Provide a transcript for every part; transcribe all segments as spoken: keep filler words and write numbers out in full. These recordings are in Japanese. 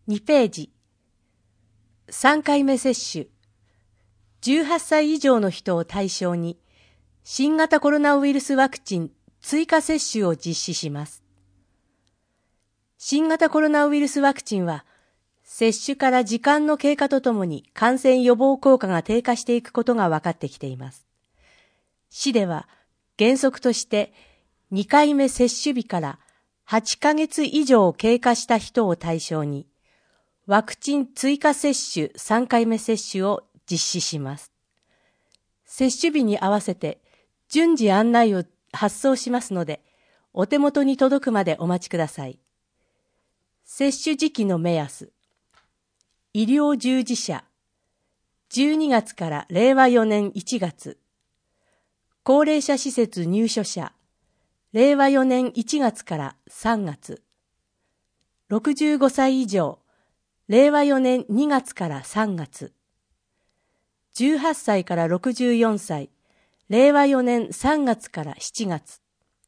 にページ。さんかいめ接種。じゅうはっさい以上の人を対象に、新型コロナウイルスワクチン追加接種を実施します。新型コロナウイルスワクチンは、接種から時間の経過とともに感染予防効果が低下していくことが分かってきています。市では原則としてにかいめ接種日からはちかげつ以上経過した人を対象に、ワクチン追加接種さんかいめ接種を実施します。接種日に合わせて順次案内を発送しますので、お手元に届くまでお待ちください。接種時期の目安。医療従事者、じゅうにがつかられいわよねんいちがつ。高齢者施設入所者、れいわよねんいちがつからさんがつ。ろくじゅうごさい以上、れいわよねんにがつからさんがつ。じゅうはっさいからろくじゅうよんさい、れいわよねんさんがつからしちがつ。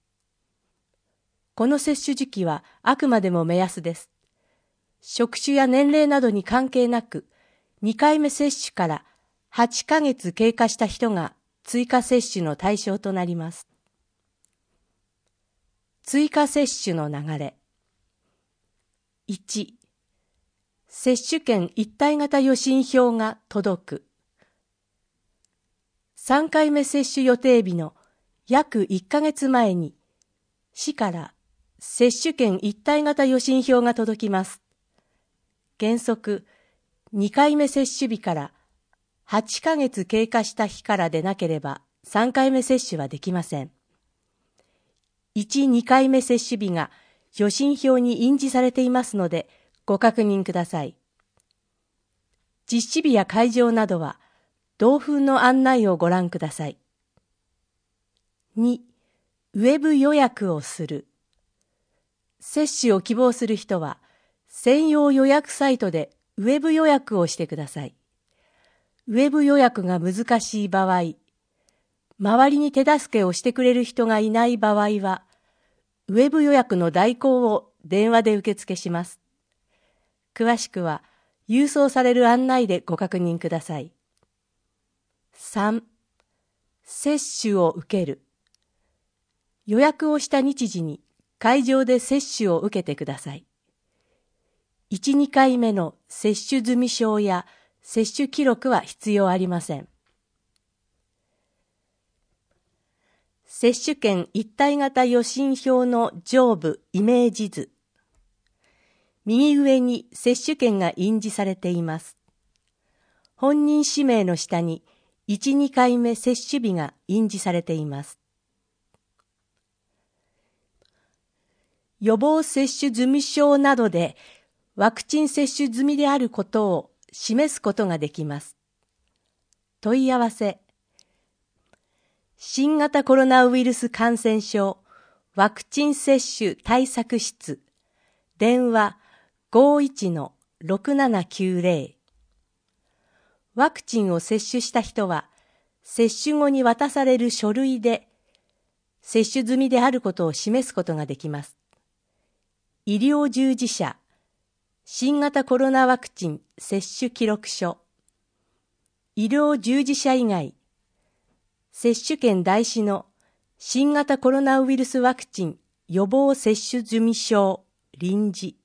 この接種時期はあくまでも目安です。職種や年齢などに関係なく、にかいめ接種からはちかげつ経過した人が追加接種の対象となります。追加接種の流れ。いち、接種券一体型予診票が届く。さんかいめ接種予定日の約いっかげつまえに、市から接種券一体型予診票が届きます。原則、にかいめ接種日からはちかげつ経過した日からでなければさんかいめ接種はできません。いち、にかいめ接種日が予診票に印字されていますのでご確認ください。実施日や会場などは同封の案内をご覧ください。に、ウェブ予約をする。接種を希望する人は専用予約サイトでウェブ予約をしてください。ウェブ予約が難しい場合、周りに手助けをしてくれる人がいない場合は、ウェブ予約の代行を電話で受付します。詳しくは、郵送される案内でご確認ください。さん、接種を受ける。予約をした日時に会場で接種を受けてください。いち、にかいめの接種済証や接種記録は必要ありません。接種券一体型予診票の上部イメージ図。右上に接種券が印字されています。本人氏名の下にいち、にかいめ接種日が印字されています。予防接種済証などでワクチン接種済みであることを示すことができます。問い合わせ。新型コロナウイルス感染症ワクチン接種対策室電話 ごーいちのろくななきゅうぜろ。ワクチンを接種した人は接種後に渡される書類で接種済みであることを示すことができます。医療従事者新型コロナワクチン接種記録書。医療従事者以外、接種券代紙の新型コロナウイルスワクチン予防接種済証臨時。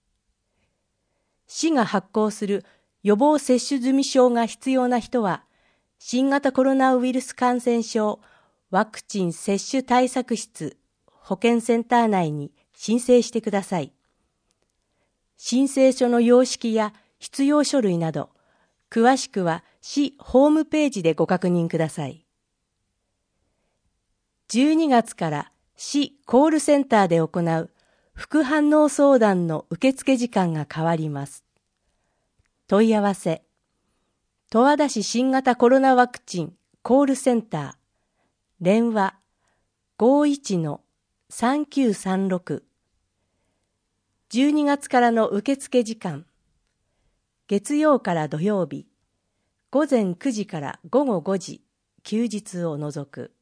市が発行する予防接種済証が必要な人は、新型コロナウイルス感染症ワクチン接種対策室保健センター内に申請してください。申請書の様式や必要書類など、詳しくは市ホームページでご確認ください。じゅうにがつから市コールセンターで行う副反応相談の受付時間が変わります。問い合わせ。十和田市新型コロナワクチンコールセンター電話 ごーいちのさんきゅうさんろく。じゅうにがつからの受付時間。月曜から土曜日、ごぜんくじからごごごじ、休日を除く。